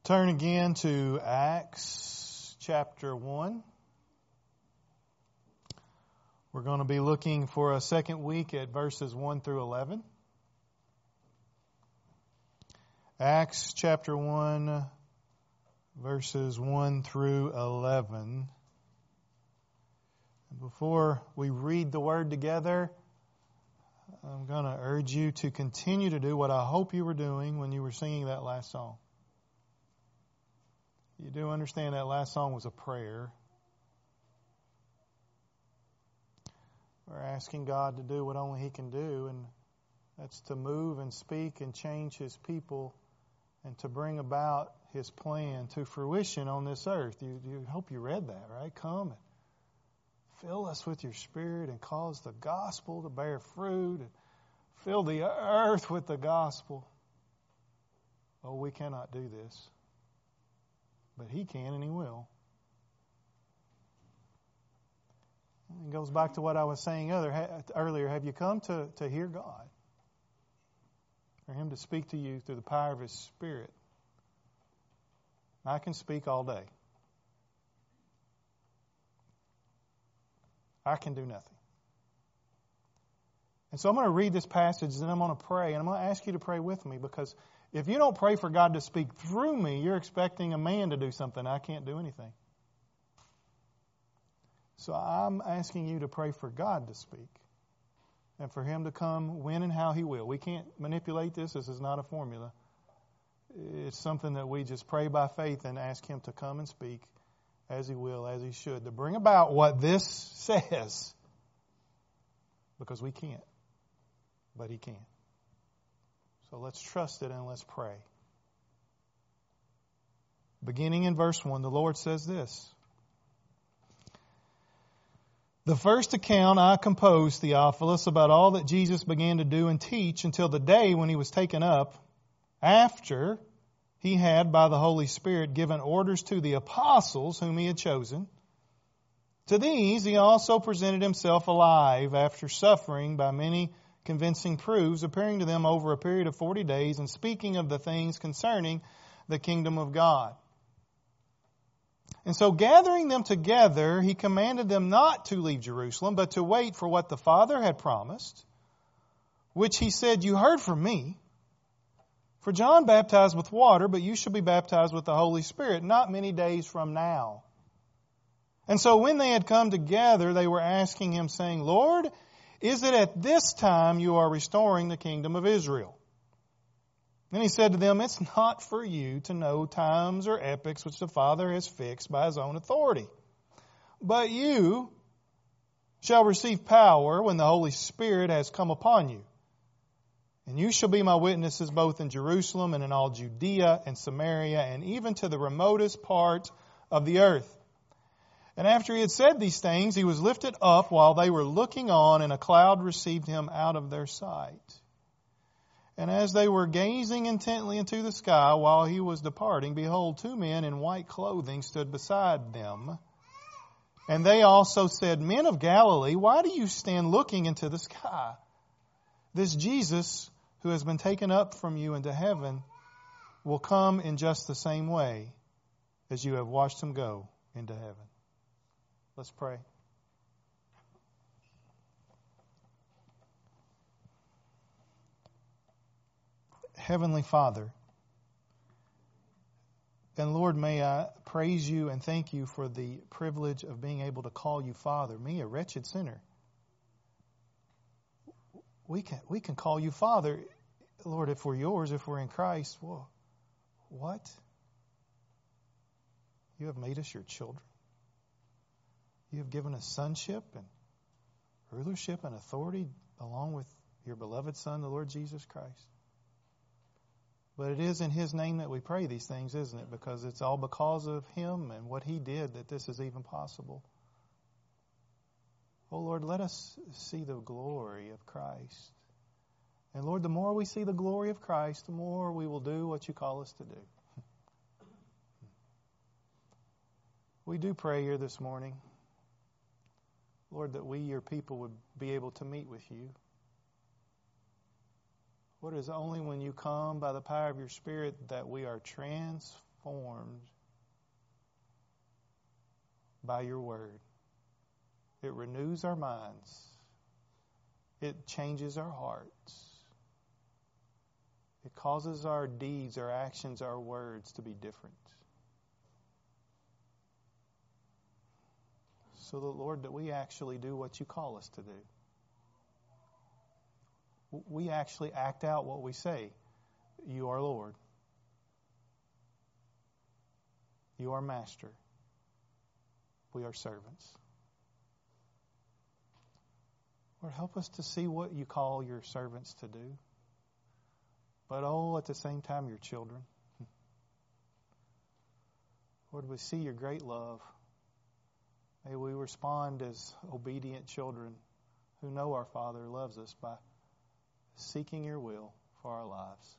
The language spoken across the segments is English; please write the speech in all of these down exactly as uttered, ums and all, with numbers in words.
Turn again to Acts chapter one. We're going to be looking for a second week at verses one through eleven. Acts chapter one, verses one through eleven. Before we read the Word together, I'm going to urge you to continue to do what I hope you were doing when you were singing that last song. You do understand that last song was a prayer. We're asking God to do what only He can do, and that's to move and speak and change His people and to bring about His plan to fruition on this earth. You, you hope you read that, right? Come and fill us with your Spirit and cause the gospel to bear fruit and fill the earth with the gospel. Oh, we cannot do this. But He can and He will. It goes back to what I was saying other, earlier. Have you come to, to hear God? For Him to speak to you through the power of His Spirit? I can speak all day. I can do nothing. And so I'm going to read this passage and I'm going to pray. And I'm going to ask you to pray with me, because if you don't pray for God to speak through me, you're expecting a man to do something. I can't do anything. So I'm asking you to pray for God to speak and for Him to come when and how He will. We can't manipulate this. This is not a formula. It's something that we just pray by faith and ask Him to come and speak as He will, as He should, to bring about what this says. Because we can't, but He can. So let's trust it and let's pray. Beginning in verse one, the Lord says this. The first account I composed, Theophilus, about all that Jesus began to do and teach until the day when He was taken up, after He had, by the Holy Spirit, given orders to the apostles whom He had chosen. To these He also presented Himself alive after suffering by many convincing proofs, appearing to them over a period of forty days and speaking of the things concerning the kingdom of God. And so gathering them together, He commanded them not to leave Jerusalem, but to wait for what the Father had promised, which He said, "You heard from me. For John baptized with water, but you shall be baptized with the Holy Spirit not many days from now." And so when they had come together, they were asking Him, saying, "Lord, is it at this time you are restoring the kingdom of Israel?" Then He said to them, "It's not for you to know times or epochs which the Father has fixed by His own authority. But you shall receive power when the Holy Spirit has come upon you. And you shall be my witnesses both in Jerusalem and in all Judea and Samaria and even to the remotest part of the earth." And after He had said these things, He was lifted up while they were looking on, and a cloud received Him out of their sight. And as they were gazing intently into the sky while He was departing, behold, two men in white clothing stood beside them. And they also said, "Men of Galilee, why do you stand looking into the sky? This Jesus, who has been taken up from you into heaven, will come in just the same way as you have watched Him go into heaven." Let's pray. Heavenly Father, and Lord, may I praise You and thank You for the privilege of being able to call You Father, me, a wretched sinner. We can, we can call You Father, Lord, if we're Yours, if we're in Christ. Well, what? You have made us Your children. You have given us sonship and rulership and authority along with Your beloved Son, the Lord Jesus Christ. But it is in His name that we pray these things, isn't it? Because it's all because of Him and what He did that this is even possible. Oh Lord, let us see the glory of Christ. And Lord, the more we see the glory of Christ, the more we will do what You call us to do. We do pray here this morning, Lord, that we, Your people, would be able to meet with You. What is only when You come by the power of Your Spirit that we are transformed transformed by your word. It renews our minds. It changes our hearts. It causes our deeds, our actions, our words to be different. So that, Lord, that we actually do what you call us to do. We actually act out what we say. You are Lord. You are Master. We are servants. Lord, help us to see what you call your servants to do. But oh, at the same time, your children. Lord, we see your great love. May we respond as obedient children who know our Father loves us by seeking your will for our lives.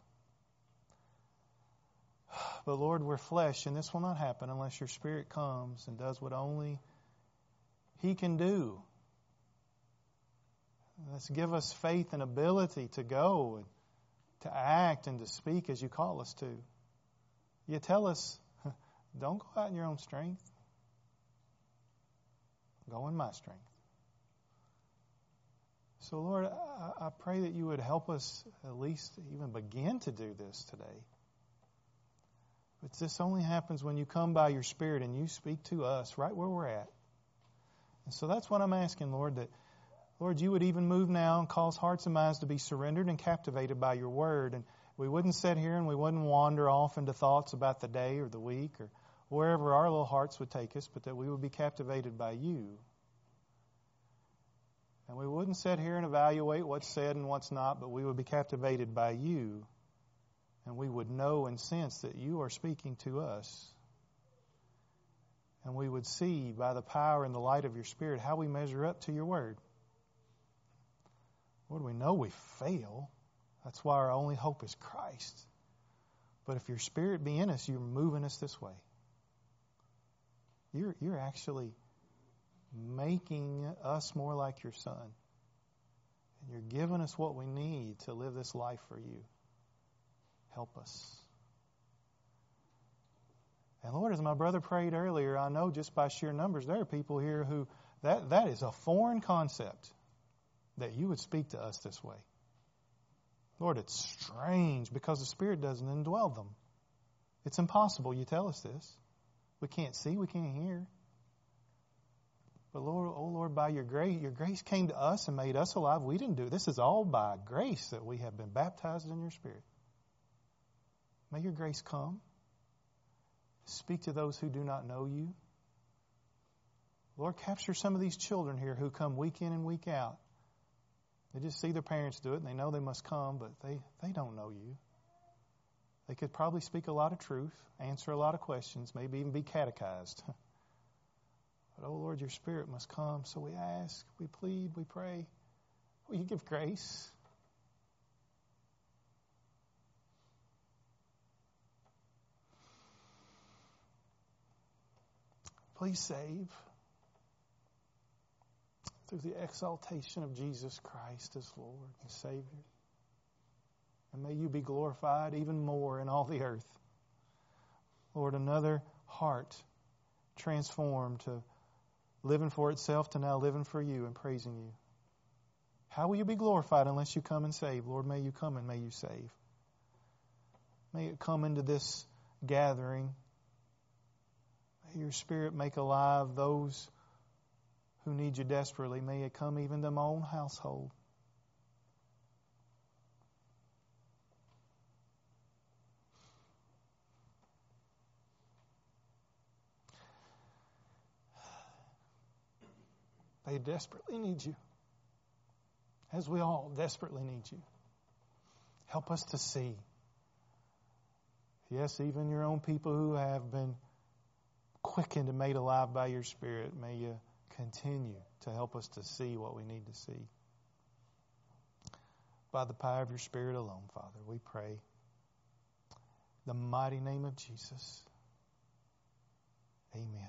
But Lord, we're flesh, and this will not happen unless your Spirit comes and does what only He can do. Let's give us faith and ability to go and to act and to speak as you call us to. You tell us, don't go out in your own strength. Go in my strength. So, Lord, I, I pray that you would help us at least even begin to do this today. But this only happens when you come by your Spirit and you speak to us right where we're at. And so that's what I'm asking, Lord, that, Lord, you would even move now and cause hearts and minds to be surrendered and captivated by your word. And we wouldn't sit here and we wouldn't wander off into thoughts about the day or the week or wherever our little hearts would take us, but that we would be captivated by you. And we wouldn't sit here and evaluate what's said and what's not, but we would be captivated by you. And we would know and sense that you are speaking to us. And we would see by the power and the light of your Spirit how we measure up to your word. Lord, we know we fail. That's why our only hope is Christ. But if your Spirit be in us, you're moving us this way. You're, you're actually making us more like your Son. And you're giving us what we need to live this life for you. Help us. And Lord, as my brother prayed earlier, I know just by sheer numbers, there are people here who, that, that is a foreign concept, that you would speak to us this way. Lord, it's strange because the Spirit doesn't indwell them. It's impossible. You tell us this. We can't see, we can't hear. But Lord, oh Lord, by your grace, your grace came to us and made us alive. We didn't do it. This is all by grace that we have been baptized in your Spirit. May your grace come. Speak to those who do not know you. Lord, capture some of these children here who come week in and week out. They just see their parents do it and they know they must come, but they, they don't know you. They could probably speak a lot of truth, answer a lot of questions, maybe even be catechized. But, oh Lord, your Spirit must come. So we ask, we plead, we pray. Will you give grace? Please save through the exaltation of Jesus Christ as Lord and Savior. And may you be glorified even more in all the earth. Lord, another heart transformed to living for itself to now living for you and praising you. How will you be glorified unless you come and save? Lord, may you come and may you save. May it come into this gathering. May your Spirit make alive those who need you desperately. May it come even to my own household. They desperately need you, as we all desperately need you. Help us to see. Yes, even your own people who have been quickened and made alive by your Spirit, may you continue to help us to see what we need to see. By the power of your Spirit alone, Father, we pray. The mighty name of Jesus. Amen.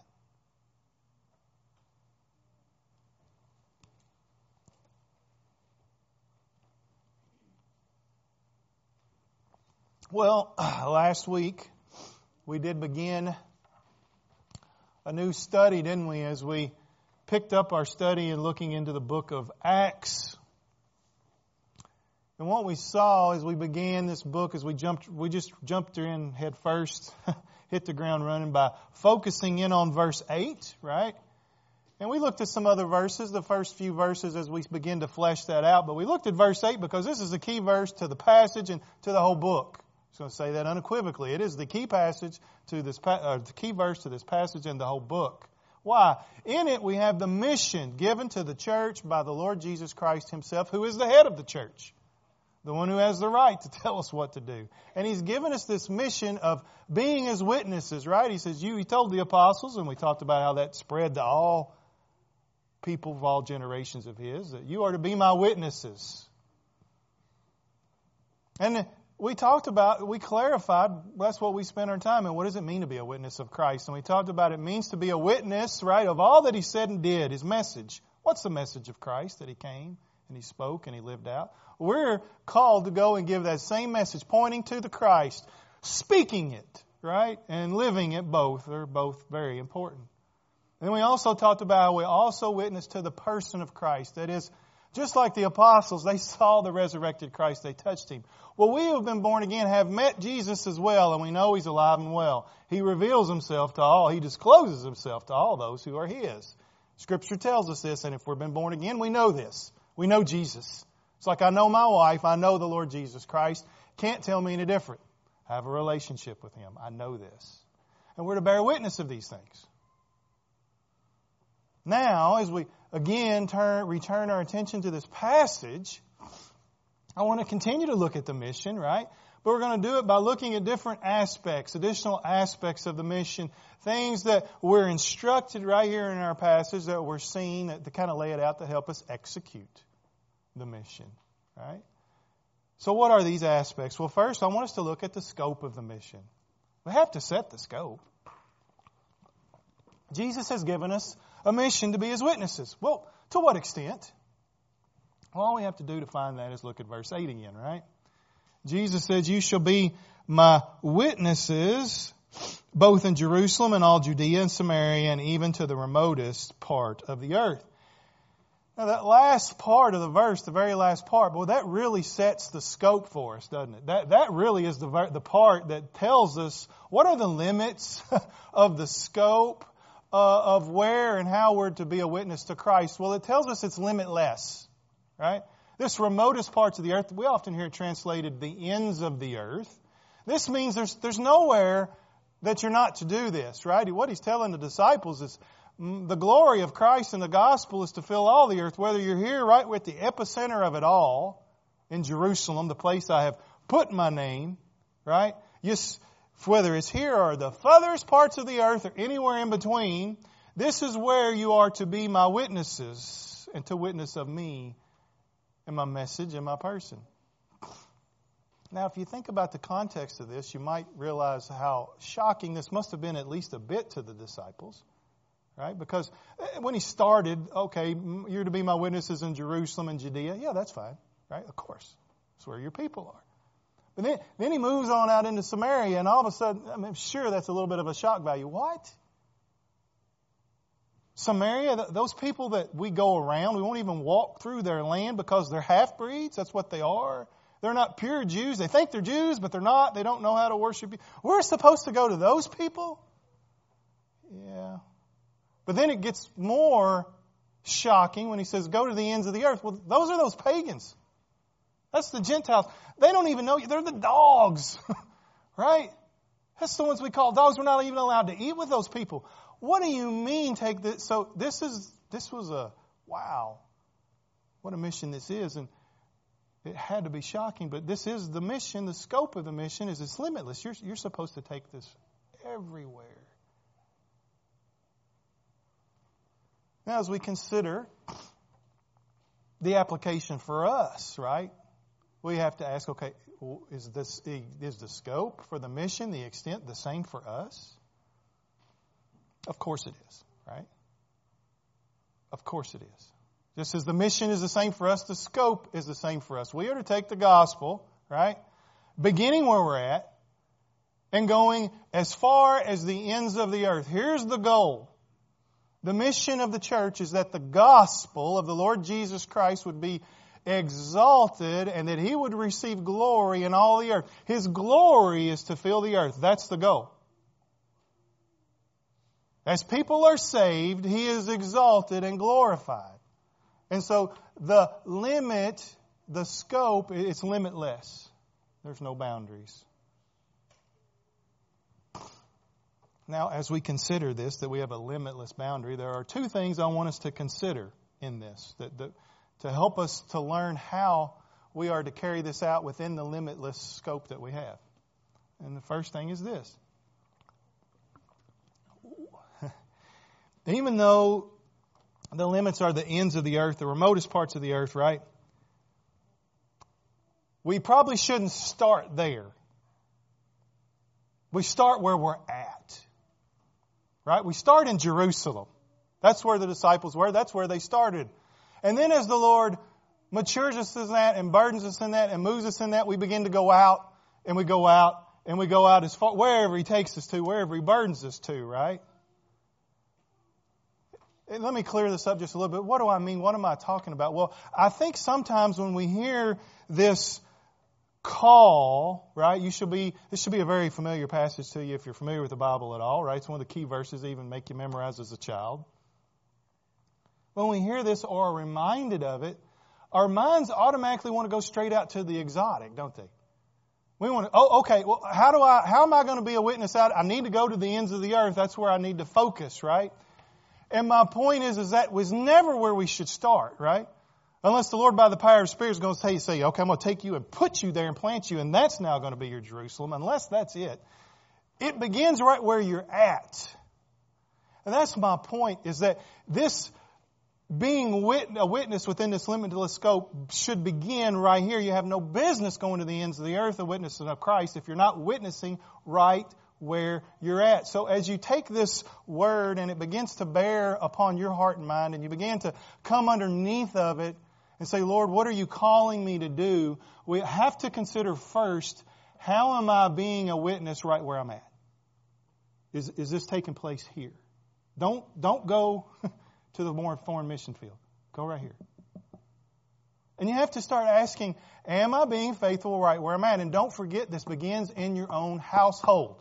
Well, last week we did begin a new study, didn't we, as we picked up our study and looking into the book of Acts. And what we saw as we began this book, as we jumped, we just jumped in head first, hit the ground running by focusing in on verse eight, right? And we looked at some other verses, the first few verses as we begin to flesh that out. But we looked at verse eight because this is a key verse to the passage and to the whole book. I'm going to say that unequivocally. It is the key passage to this, uh, the key verse to this passage and the whole book. Why? In it we have the mission given to the church by the Lord Jesus Christ Himself, who is the head of the church, the one who has the right to tell us what to do. And He's given us this mission of being His witnesses, right? He says, "You." He told the apostles, and we talked about how that spread to all people of all generations of His, that you are to be my witnesses. And we talked about, we clarified, that's what we spent our time in. What does it mean to be a witness of Christ? And we talked about it means to be a witness, right, of all that He said and did, His message. What's the message of Christ? That He came and He spoke and He lived out. We're called to go and give that same message, pointing to the Christ, speaking it, right, and living it both. They're both very important. And then we also talked about how we also witness to the person of Christ. That is, just like the apostles, they saw the resurrected Christ, they touched Him. Well, we who have been born again have met Jesus as well, and we know He's alive and well. He reveals Himself to all. He discloses Himself to all those who are His. Scripture tells us this, and if we've been born again, we know this. We know Jesus. It's like I know my wife, I know the Lord Jesus Christ. Can't tell me any different. I have a relationship with Him. I know this. And we're to bear witness of these things. Now, as we again turn, return our attention to this passage, I want to continue to look at the mission, right? But we're going to do it by looking at different aspects, additional aspects of the mission, things that we're instructed right here in our passage that we're seeing to kind of lay it out to help us execute the mission, right? So what are these aspects? Well, first, I want us to look at the scope of the mission. We have to set the scope. Jesus has given us a mission to be His witnesses. Well, to what extent? Well, all we have to do to find that is look at verse eight again, right? Jesus says, "You shall be my witnesses both in Jerusalem and all Judea and Samaria and even to the remotest part of the earth." Now that last part of the verse, the very last part, boy, that really sets the scope for us, doesn't it? That that really is the the part that tells us what are the limits of the scope uh, of where and how we're to be a witness to Christ. Well, it tells us it's limitless, right? This remotest parts of the earth, we often hear it translated the ends of the earth. This means there's there's nowhere that you're not to do this, right? What He's telling the disciples is the glory of Christ and the gospel is to fill all the earth, whether you're here right with the epicenter of it all in Jerusalem, the place I have put my name, right? Yes, whether it's here or the furthest parts of the earth or anywhere in between, this is where you are to be my witnesses and to witness of me and my message and my person. Now, if you think about the context of this, you might realize how shocking this must have been at least a bit to the disciples. Right? Because when He started, okay, you're to be my witnesses in Jerusalem and Judea. Yeah, that's fine. Right? Of course. That's where your people are. But then, then He moves on out into Samaria, and all of a sudden, I mean, sure, that's a little bit of a shock value. What? Samaria, those people that we go around, we won't even walk through their land because they're half-breeds. That's what they are. They're not pure Jews. They think they're Jews, but they're not. They don't know how to worship you. We're supposed to go to those people? Yeah. But then it gets more shocking when He says, go to the ends of the earth. Well, those are those pagans. That's the Gentiles. They don't even know you. They're the dogs. Right? That's the ones we call dogs. We're not even allowed to eat with those people. What do you mean take this? So this is, this was a, wow, what a mission this is. And it had to be shocking, but this is the mission. The scope of the mission is it's limitless. You're, you're supposed to take this everywhere. Now, as we consider the application for us, right, we have to ask, okay, is this is the scope for the mission, the extent, the same for us? Of course it is, right? Of course it is. Just as the mission is the same for us, the scope is the same for us. We are to take the gospel, right, beginning where we're at, and going as far as the ends of the earth. Here's the goal. The mission of the church is that the gospel of the Lord Jesus Christ would be exalted and that He would receive glory in all the earth. His glory is to fill the earth. That's the goal. As people are saved, He is exalted and glorified. And so the limit, the scope, it's limitless. There's no boundaries. Now, as we consider this, that we have a limitless boundary, there are two things I want us to consider in this, that, that to help us to learn how we are to carry this out within the limitless scope that we have. And the first thing is this. Even though the limits are the ends of the earth, the remotest parts of the earth, right? We probably shouldn't start there. We start where we're at. Right? We start in Jerusalem. That's where the disciples were. That's where they started. And then as the Lord matures us in that and burdens us in that and moves us in that, we begin to go out and we go out and we go out as far, wherever He takes us to, wherever He burdens us to, right? And let me clear this up just a little bit. What do I mean? What am I talking about? Well, I think sometimes when we hear this call, right, you should be, this should be a very familiar passage to you if you're familiar with the Bible at all, right? It's one of the key verses even make you memorize as a child. When we hear this or are reminded of it, our minds automatically want to go straight out to the exotic, don't they? We want to, oh, okay, well, how do I, how am I going to be a witness out? I need to go to the ends of the earth. That's where I need to focus, right? And my point is, is that was never where we should start, right? Unless the Lord by the power of the Spirit is going to say, say, okay, I'm going to take you and put you there and plant you, and that's now going to be your Jerusalem. Unless that's it. It begins right where you're at. And that's my point, is that this being wit- a witness within this limitless scope should begin right here. You have no business going to the ends of the earth, a witness of Christ, if you're not witnessing right where you're at. So as you take this word and it begins to bear upon your heart and mind, and you begin to come underneath of it and say, Lord, what are you calling me to do? We have to consider first, how am I being a witness right where I'm at? Is, is this taking place here? Don't, don't go to the more foreign mission field. Go right here. And you have to start asking, am I being faithful right where I'm at? And don't forget, this begins in your own household.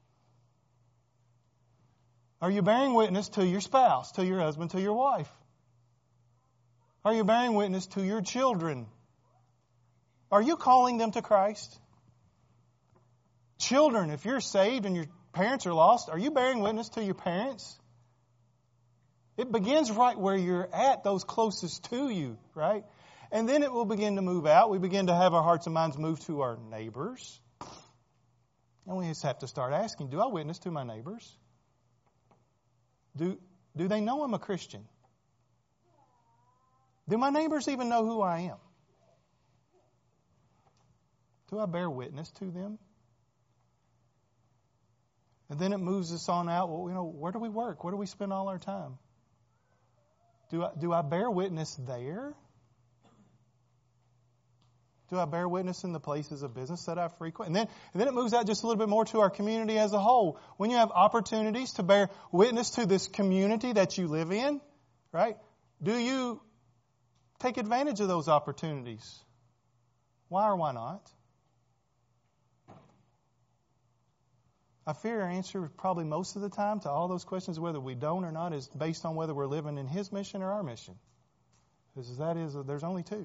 Are you bearing witness to your spouse, to your husband, to your wife? Are you bearing witness to your children? Are you calling them to Christ? Children, if you're saved and your parents are lost, are you bearing witness to your parents? It begins right where you're at, those closest to you, right? And then it will begin to move out. We begin to have our hearts and minds move to our neighbors. And we just have to start asking, do I witness to my neighbors? Do, do they know I'm a Christian? Do my neighbors even know who I am? Do I bear witness to them? And then it moves us on out. Well, you know, where do we work? Where do we spend all our time? Do I, do I bear witness there? Do I bear witness in the places of business that I frequent? And then, and then it moves out just a little bit more to our community as a whole. When you have opportunities to bear witness to this community that you live in, right? Do you take advantage of those opportunities? Why or why not? I fear our answer probably most of the time to all those questions, whether we don't or not, is based on whether we're living in His mission or our mission. Because that is, there's only two.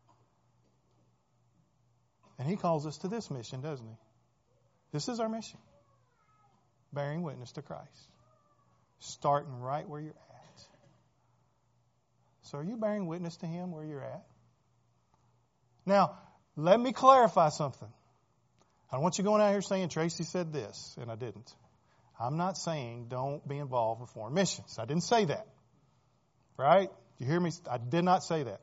And He calls us to this mission, doesn't He? This is our mission. Bearing witness to Christ. Starting right where you're at. So are you bearing witness to Him where you're at? Now, let me clarify something. I don't want you going out here saying, Tracy said this, and I didn't. I'm not saying don't be involved with foreign missions. I didn't say that. Right? You hear me? I did not say that.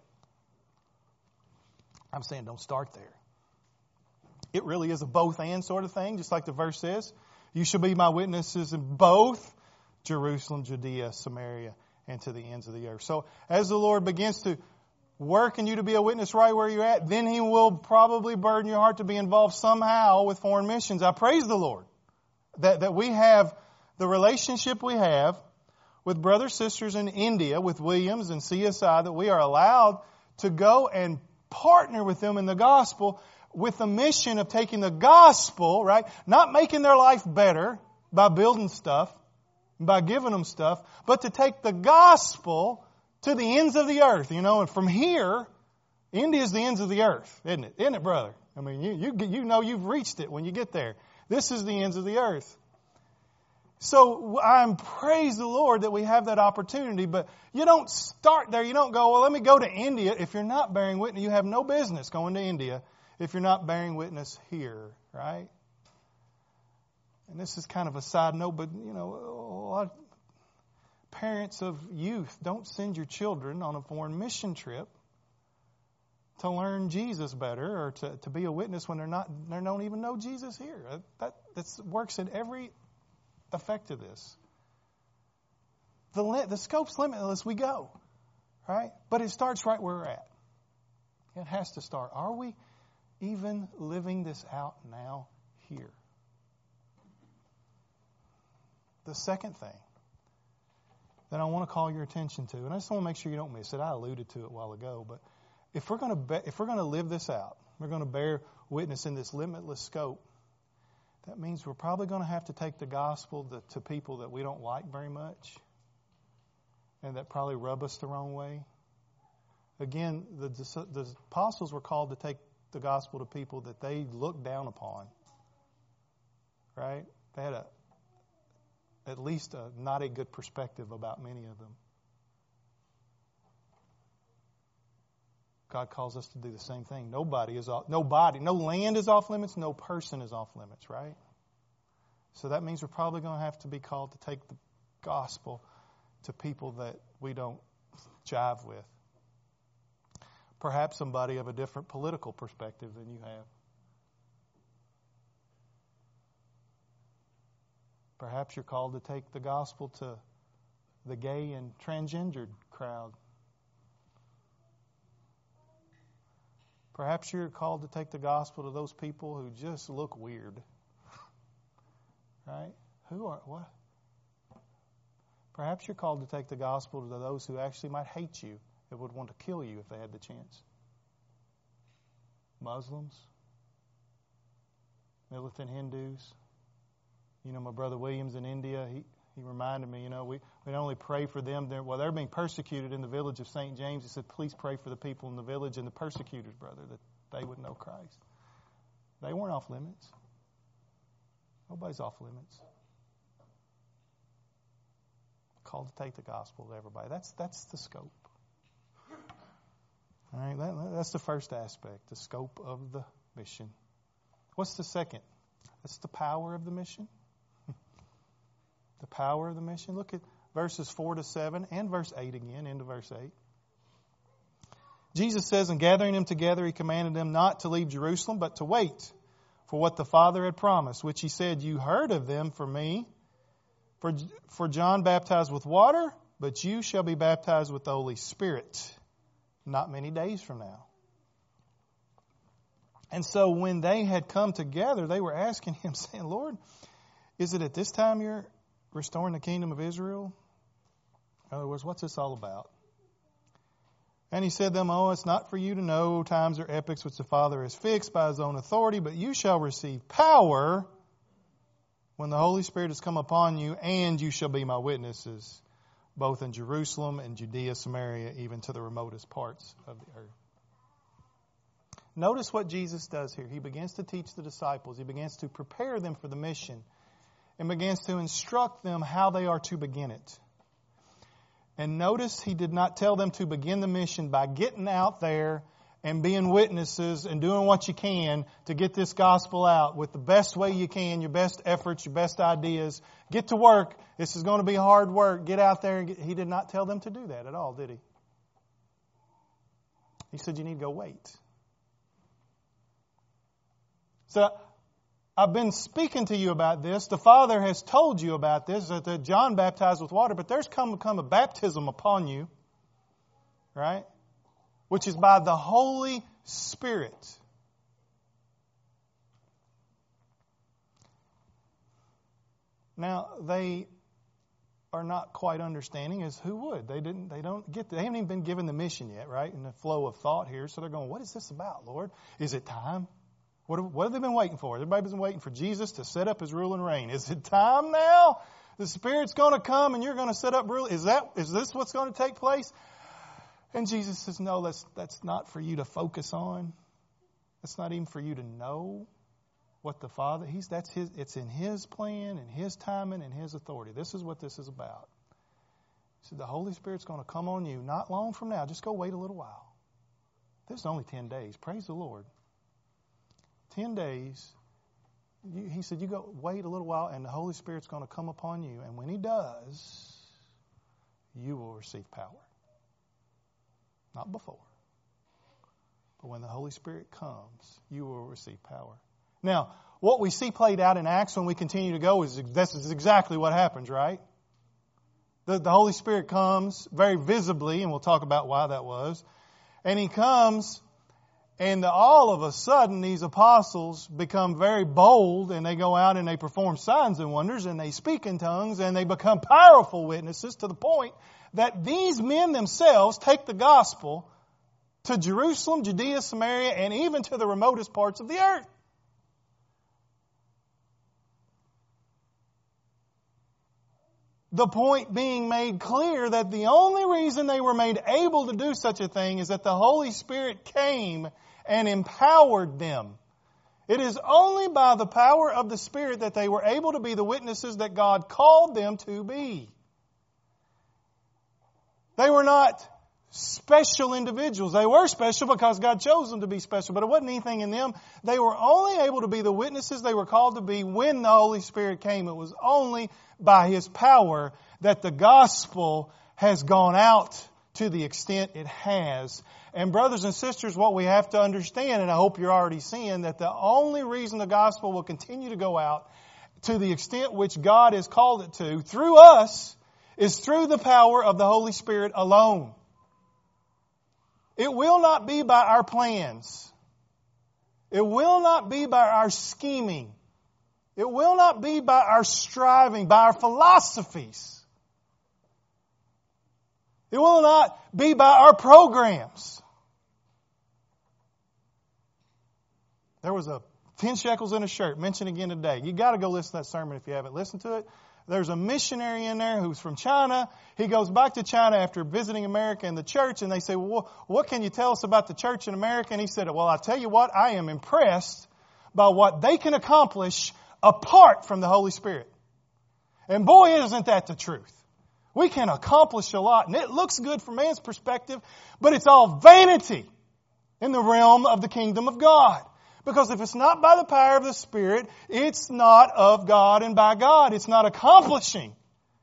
I'm saying don't start there. It really is a both and sort of thing, just like the verse says. You shall be my witnesses in both Jerusalem, Judea, Samaria, and to the ends of the earth. So as the Lord begins to work in you to be a witness right where you're at, then He will probably burden your heart to be involved somehow with foreign missions. I praise the Lord. that, that we have the relationship we have with brothers, sisters in India, with Williams and C S I, that we are allowed to go and partner with them in the gospel with the mission of taking the gospel, right? Not making their life better by building stuff, by giving them stuff, but to take the gospel to the ends of the earth, you know, and from here, India is the ends of the earth, isn't it? Isn't it, brother? I mean, you, you, you know you've reached it when you get there. This is the ends of the earth. So I'm praise the Lord that we have that opportunity, but you don't start there. You don't go, well, let me go to India. If you're not bearing witness, you have no business going to India if you're not bearing witness here, right? And this is kind of a side note, but, you know, a lot of parents of youth, don't send your children on a foreign mission trip to learn Jesus better or to, to be a witness when they're not, they don't even know Jesus here. That, that works in every effect of this. The, the scope's limitless, we go, right? But it starts right where we're at. It has to start. Are we even living this out now here? The second thing that I want to call your attention to, and I just want to make sure you don't miss it. I alluded to it a while ago, but if we're going to be, if we're going to live this out, we're going to bear witness in this limitless scope. That means we're probably going to have to take the gospel to, to people that we don't like very much, and that probably rub us the wrong way. Again, the, the apostles were called to take the gospel to people that they looked down upon. Right? They had a at least a not a good perspective about many of them. God calls us to do the same thing. Nobody is off, nobody, no land is off limits, no person is off limits, right? So that means we're probably going to have to be called to take the gospel to people that we don't jive with. Perhaps somebody of a different political perspective than you have. Perhaps you're called to take the gospel to the gay and transgendered crowd. Perhaps you're called to take the gospel to those people who just look weird. Right? Who are, what? Perhaps you're called to take the gospel to those who actually might hate you and would want to kill you if they had the chance. Muslims, militant Hindus. You know, my brother Williams in India, he, he reminded me, you know, we, we not only pray for them, they're, well, they're being persecuted in the village of Saint James. He said, please pray for the people in the village and the persecutors, brother, that they would know Christ. They weren't off limits. Nobody's off limits. Called to take the gospel to everybody. That's, that's the scope. All right, that, that's the first aspect, the scope of the mission. What's the second? That's the power of the mission. The power of the mission. Look at verses four to seven and verse eight again, into verse eight. Jesus says, and gathering them together, he commanded them not to leave Jerusalem, but to wait for what the Father had promised, which he said, you heard of them from me. For, for John baptized with water, but you shall be baptized with the Holy Spirit not many days from now. And so when they had come together, they were asking him, saying, Lord, is it at this time you're restoring the kingdom of Israel? In other words, what's this all about? And he said to them, oh, it's not for you to know times or epochs which the Father has fixed by his own authority, but you shall receive power when the Holy Spirit has come upon you, and you shall be my witnesses, both in Jerusalem and Judea, Samaria, even to the remotest parts of the earth. Notice what Jesus does here. He begins to teach the disciples. He begins to prepare them for the mission and begins to instruct them how they are to begin it. And notice he did not tell them to begin the mission by getting out there and being witnesses and doing what you can to get this gospel out with the best way you can, your best efforts, your best ideas. Get to work. This is going to be hard work. Get out there. And get... He did not tell them to do that at all, did he? He said you need to go wait. So I've been speaking to you about this. The Father has told you about this, that John baptized with water, but there's come, come a baptism upon you, right? Which is by the Holy Spirit. Now, they are not quite understanding, as who would? They didn't. They don't get. They haven't even been given the mission yet, right? In the flow of thought here, so they're going, "What is this about, Lord? Is it time? What have, what have they been waiting for? Everybody's been waiting for Jesus to set up His rule and reign. Is it time now? The Spirit's going to come, and you're going to set up rule. Is that? Is this what's going to take place?" And Jesus says, "No, that's that's not for you to focus on. That's not even for you to know what the Father. He's that's His. It's in His plan and His timing and His authority. This is what this is about." He said, "The Holy Spirit's going to come on you not long from now. Just go wait a little while. This is only ten days. Praise the Lord. Ten days." You, he said, "You go wait a little while, and the Holy Spirit's going to come upon you. And when He does, you will receive power. Not before. But when the Holy Spirit comes, you will receive power." Now, what we see played out in Acts when we continue to go is this is exactly what happens, right? The, the Holy Spirit comes very visibly, and we'll talk about why that was. And He comes, and all of a sudden these apostles become very bold, and they go out and they perform signs and wonders, and they speak in tongues, and they become powerful witnesses to the point that these men themselves take the gospel to Jerusalem, Judea, Samaria, and even to the remotest parts of the earth. The point being made clear that the only reason they were made able to do such a thing is that the Holy Spirit came and empowered them. It is only by the power of the Spirit that they were able to be the witnesses that God called them to be. They were not special individuals. They were special because God chose them to be special, but it wasn't anything in them. They were only able to be the witnesses they were called to be when the Holy Spirit came. It was only by His power that the gospel has gone out to the extent it has. And brothers and sisters, what we have to understand, and I hope you're already seeing, that the only reason the gospel will continue to go out to the extent which God has called it to, through us, is through the power of the Holy Spirit alone. It will not be by our plans. It will not be by our scheming. It will not be by our striving, by our philosophies. It will not be by our programs. There was a ten shekels in a shirt mentioned again today. You got to go listen to that sermon if you haven't listened to it. There's a missionary in there who's from China. He goes back to China after visiting America and the church, and they say, "Well, what can you tell us about the church in America?" And he said, "Well, I'll tell you what, I am impressed by what they can accomplish apart from the Holy Spirit." And boy, isn't that the truth. We can accomplish a lot, and it looks good from man's perspective, but it's all vanity in the realm of the kingdom of God. Because if it's not by the power of the Spirit, it's not of God and by God. It's not accomplishing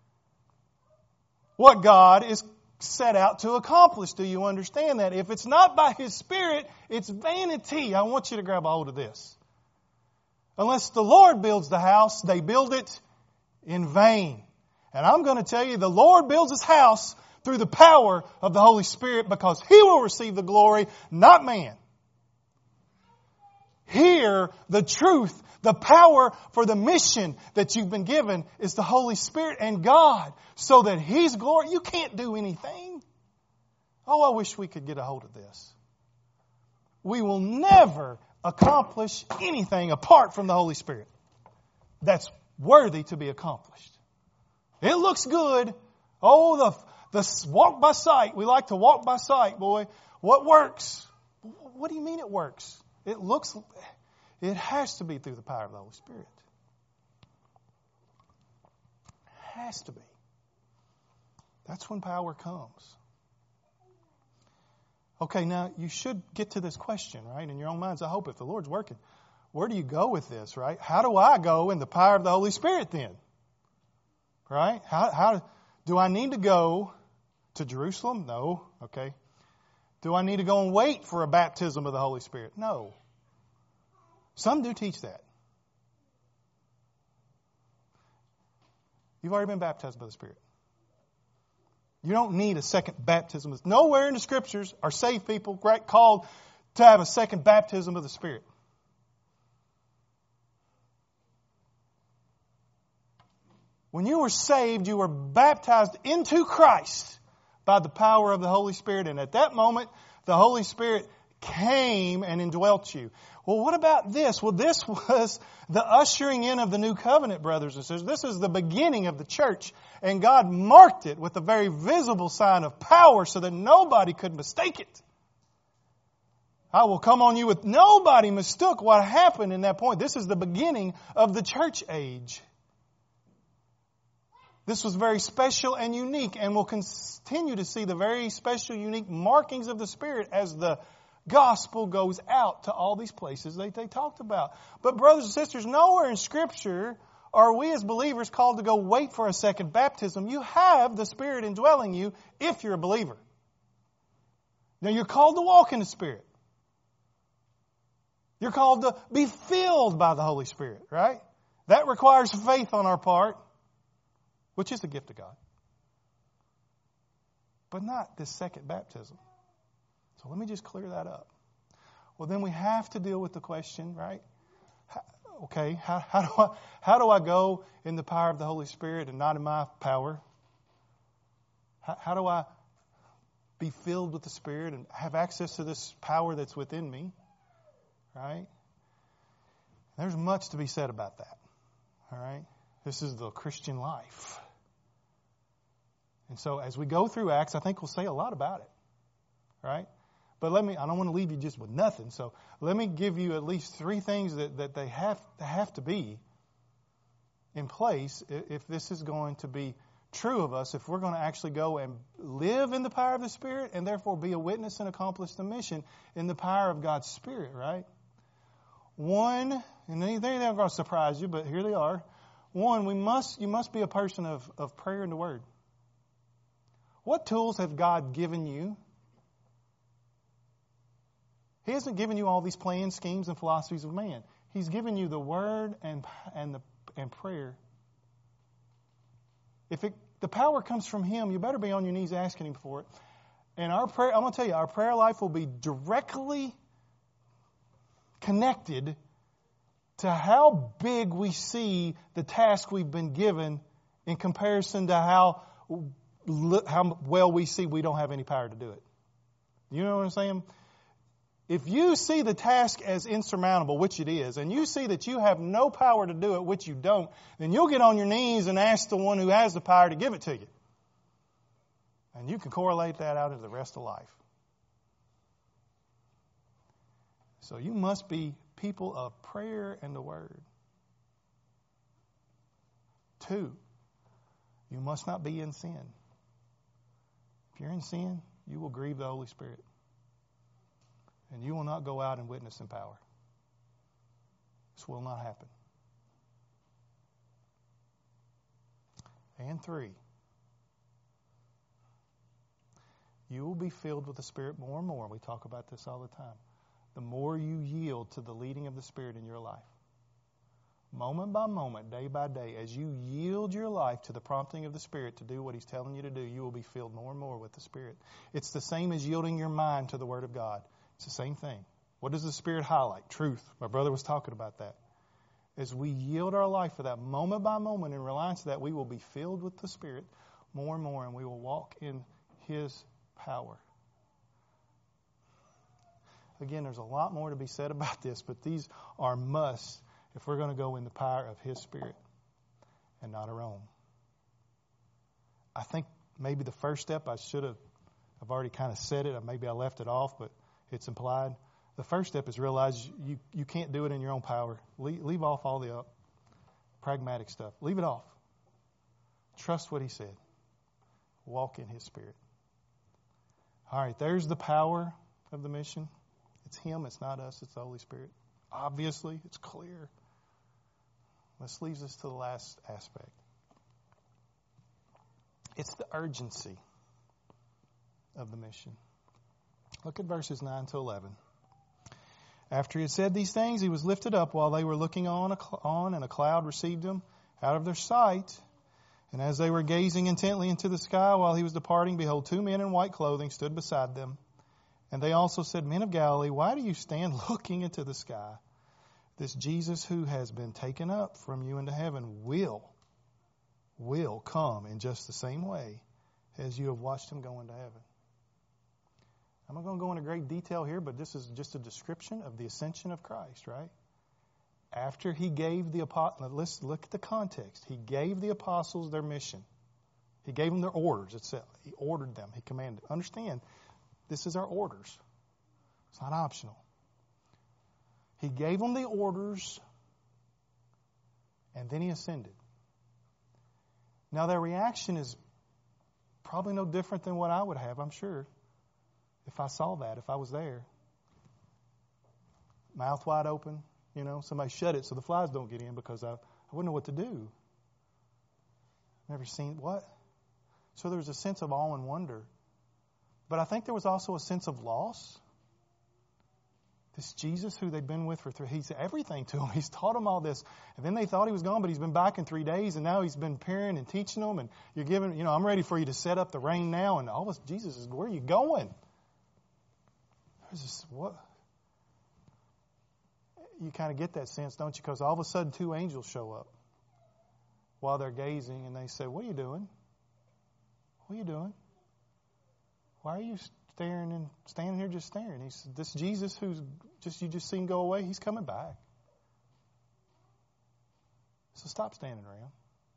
what God is set out to accomplish. Do you understand that? If it's not by His Spirit, it's vanity. I want you to grab a hold of this. Unless the Lord builds the house, they build it in vain. And I'm going to tell you, the Lord builds His house through the power of the Holy Spirit because He will receive the glory, not man. Here, the truth, the power for the mission that you've been given is the Holy Spirit and God, so that He's glory. You can't do anything. Oh, I wish we could get a hold of this. We will never accomplish anything apart from the Holy Spirit that's worthy to be accomplished. It looks good. Oh, the, the walk by sight. We like to walk by sight, boy. What works? What do you mean it works? It looks, it has to be through the power of the Holy Spirit. It has to be. That's when power comes. Okay, now you should get to this question, right? In your own minds, I hope, if the Lord's working. Where do you go with this, right? How do I go in the power of the Holy Spirit then? Right? How, how do I need to go to Jerusalem? No. Okay. Do I need to go and wait for a baptism of the Holy Spirit? No. Some do teach that. You've already been baptized by the Spirit. You don't need a second baptism. Nowhere in the Scriptures are saved people called to have a second baptism of the Spirit. When you were saved, you were baptized into Christ by the power of the Holy Spirit. And at that moment, the Holy Spirit came and indwelt you. Well, what about this? Well, this was the ushering in of the new covenant, brothers and sisters. This is the beginning of the church. And God marked it with a very visible sign of power so that nobody could mistake it. I will come on you with nobody mistook what happened in that point. This is the beginning of the church age. This was very special and unique, and we'll continue to see the very special, unique markings of the Spirit as the gospel goes out to all these places that they talked about. But brothers and sisters, nowhere in Scripture are we as believers called to go wait for a second baptism. You have the Spirit indwelling you if you're a believer. Now you're called to walk in the Spirit. You're called to be filled by the Holy Spirit, right? That requires faith on our part, which is the gift of God. But not this second baptism. So let me just clear that up. Well, then we have to deal with the question, right? How, okay, how, how do I how do I go in the power of the Holy Spirit and not in my power? How, how do I be filled with the Spirit and have access to this power that's within me? Right? There's much to be said about that. All right? This is the Christian life. And so as we go through Acts, I think we'll say a lot about it. Right? But let me, I don't want to leave you just with nothing. So let me give you at least three things that, that they have, have to be in place if this is going to be true of us, if we're going to actually go and live in the power of the Spirit and therefore be a witness and accomplish the mission in the power of God's Spirit, right? One, and they're not going to surprise you, but here they are. One, we must, you must be a person of, of prayer and the Word. What tools have God given you? He hasn't given you all these plans, schemes, and philosophies of man. He's given you the Word and and the and prayer. If it, the power comes from Him, you better be on your knees asking Him for it. And our prayer, I'm going to tell you, our prayer life will be directly connected to how big we see the task we've been given in comparison to how how well we see we don't have any power to do it. You know what I'm saying? If you see the task as insurmountable, which it is, and you see that you have no power to do it, which you don't, then you'll get on your knees and ask the one who has the power to give it to you. And you can correlate that out into the rest of life. So you must be people of prayer and the Word. Two, you must not be in sin. If you're in sin, you will grieve the Holy Spirit. And you will not go out and witness in power. This will not happen. And three, you will be filled with the Spirit more and more. We talk about this all the time. The more you yield to the leading of the Spirit in your life. Moment by moment, day by day, as you yield your life to the prompting of the Spirit to do what He's telling you to do, you will be filled more and more with the Spirit. It's the same as yielding your mind to the Word of God. It's the same thing. What does the Spirit highlight? Truth. My brother was talking about that. As we yield our life for that moment by moment in reliance to that, we will be filled with the Spirit more and more, and we will walk in His power. Again, there's a lot more to be said about this, but these are musts if we're going to go in the power of His Spirit and not our own. I think maybe the first step I should have, I've already kind of said it, maybe I left it off, but it's implied. The first step is realize you, you can't do it in your own power. Leave, leave off all the uh, pragmatic stuff. Leave it off. Trust what He said. Walk in His Spirit. All right, there's the power of the mission. It's Him, it's not us, it's the Holy Spirit. Obviously, it's clear. This leads us to the last aspect. It's the urgency of the mission. Look at verses nine to eleven. After He had said these things, He was lifted up while they were looking on, on, and a cloud received Him out of their sight. And as they were gazing intently into the sky while He was departing, behold, two men in white clothing stood beside them. And they also said, Men of Galilee, why do you stand looking into the sky? This Jesus who has been taken up from you into heaven will, will come in just the same way as you have watched him go into heaven. I'm not going to go into great detail here, but this is just a description of the ascension of Christ, right? After he gave the apostles, let's look at the context. He gave the apostles their mission. He gave them their orders itself. He ordered them. He commanded. Understand, this is our orders. It's not optional. He gave them the orders, and then he ascended. Now their reaction is probably no different than what I would have, I'm sure, if I saw that, if I was there. Mouth wide open, you know, somebody shut it so the flies don't get in because I, I wouldn't know what to do. Never seen what? So there was a sense of awe and wonder. But I think there was also a sense of loss. This Jesus who they've been with for three, he's everything to them. He's taught them all this. And then they thought he was gone, but he's been back in three days, and now he's been appearing and teaching them. And you're giving, you know, I'm ready for you to set up the rain now. And all this, Jesus is, where are you going? There's this, what? You kind of get that sense, don't you? Because all of a sudden two angels show up while they're gazing, and they say, what are you doing? What are you doing? Why are you staring and standing here just staring? He said, this Jesus who's just you just seen go away, he's coming back. So stop standing around.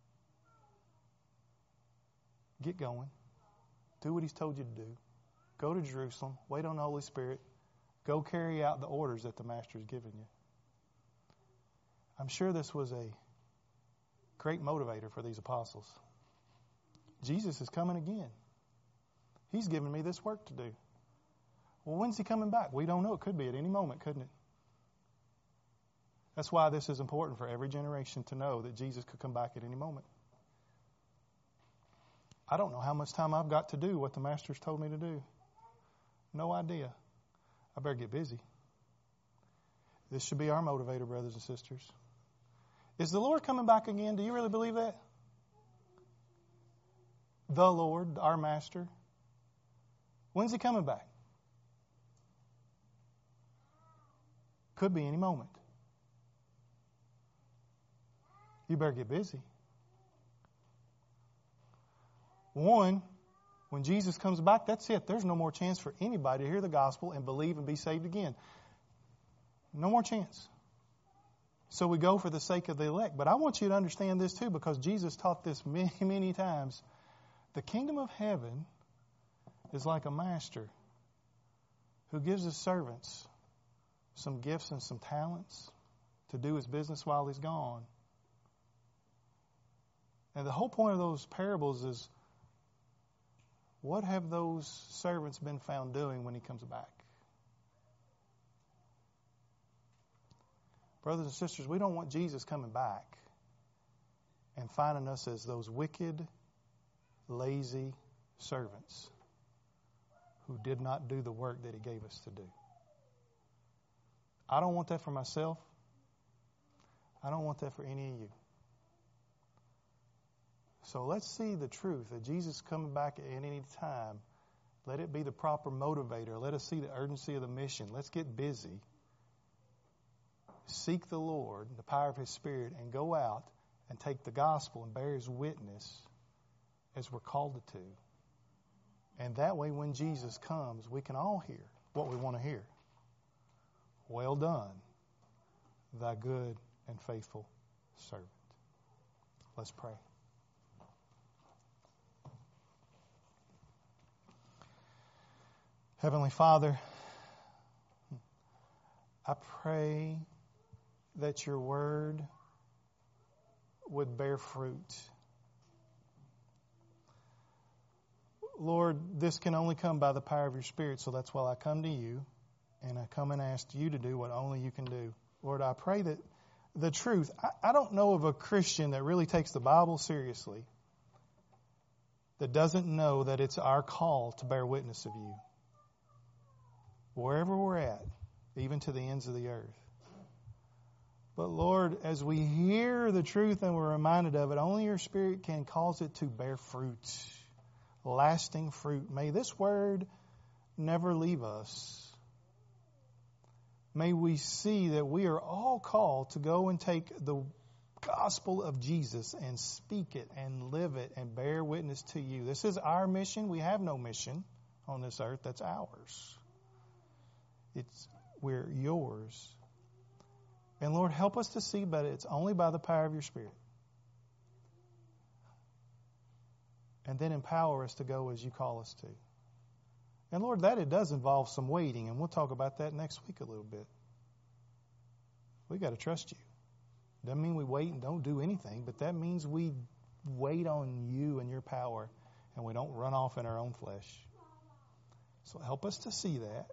Get going. Do what he's told you to do. Go to Jerusalem. Wait on the Holy Spirit. Go carry out the orders that the Master's given you. I'm sure this was a great motivator for these apostles. Jesus is coming again. He's given me this work to do. Well, when's he coming back? We don't know. It could be at any moment, couldn't it? That's why this is important for every generation to know that Jesus could come back at any moment. I don't know how much time I've got to do what the Master's told me to do. No idea. I better get busy. This should be our motivator, brothers and sisters. Is the Lord coming back again? Do you really believe that? The Lord, our Master. When's he coming back? Could be any moment. You better get busy. One, when Jesus comes back, that's it. There's no more chance for anybody to hear the gospel and believe and be saved again. No more chance. So we go for the sake of the elect. But I want you to understand this too, because Jesus taught this many, many times. The kingdom of heaven is like a master who gives his servants some gifts and some talents to do his business while he's gone. And the whole point of those parables is, what have those servants been found doing when he comes back? Brothers and sisters, we don't want Jesus coming back and finding us as those wicked, lazy servants who did not do the work that he gave us to do. I don't want that for myself. I don't want that for any of you. So let's see the truth that Jesus is coming back at any time. Let it be the proper motivator. Let us see the urgency of the mission. Let's get busy. Seek the Lord, the power of his Spirit, and go out and take the gospel and bear his witness as we're called to. And that way when Jesus comes, we can all hear what we want to hear. Well done, thy good and faithful servant. Let's pray. Heavenly Father, I pray that your word would bear fruit. Lord, this can only come by the power of your Spirit, so that's why I come to you, and I come and ask you to do what only you can do. Lord, I pray that the truth, I, I don't know of a Christian that really takes the Bible seriously that doesn't know that it's our call to bear witness of you. Wherever we're at, even to the ends of the earth. But Lord, as we hear the truth and we're reminded of it, only your Spirit can cause it to bear fruit, lasting fruit. May this word never leave us. May we see that we are all called to go and take the gospel of Jesus and speak it and live it and bear witness to you. This is our mission. We have no mission on this earth. That's ours. It's we're yours. And Lord, help us to see, but it's only by the power of your Spirit. And then empower us to go as you call us to. And Lord, that it does involve some waiting, and we'll talk about that next week a little bit. We got to trust you. Doesn't mean we wait and don't do anything, but that means we wait on you and your power, and we don't run off in our own flesh. So help us to see that.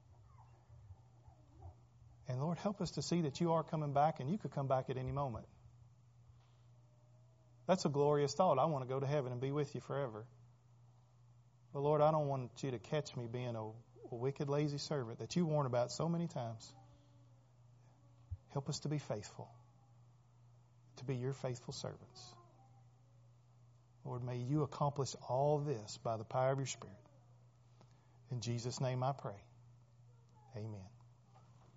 And Lord, help us to see that you are coming back, and you could come back at any moment. That's a glorious thought. I want to go to heaven and be with you forever. But Lord, I don't want you to catch me being a, a wicked, lazy servant that you warn about so many times. Help us to be faithful, to be your faithful servants. Lord, may you accomplish all this by the power of your Spirit. In Jesus' name I pray. Amen.